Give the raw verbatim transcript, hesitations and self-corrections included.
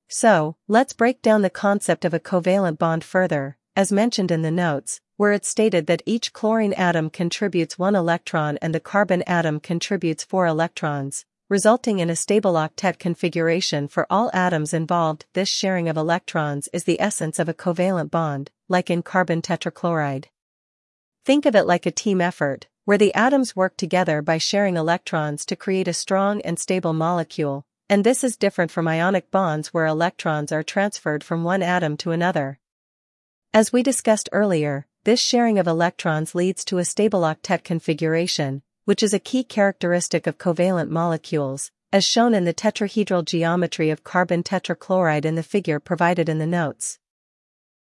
So, let's break down the concept of a covalent bond further, as mentioned in the notes, where it's stated that each chlorine atom contributes one electron and the carbon atom contributes four electrons, resulting in a stable octet configuration for all atoms involved. This sharing of electrons is the essence of a covalent bond, like in carbon tetrachloride. Think of it like a team effort, where the atoms work together by sharing electrons to create a strong and stable molecule, and this is different from ionic bonds where electrons are transferred from one atom to another. As we discussed earlier, this sharing of electrons leads to a stable octet configuration, which is a key characteristic of covalent molecules, as shown in the tetrahedral geometry of carbon tetrachloride in the figure provided in the notes.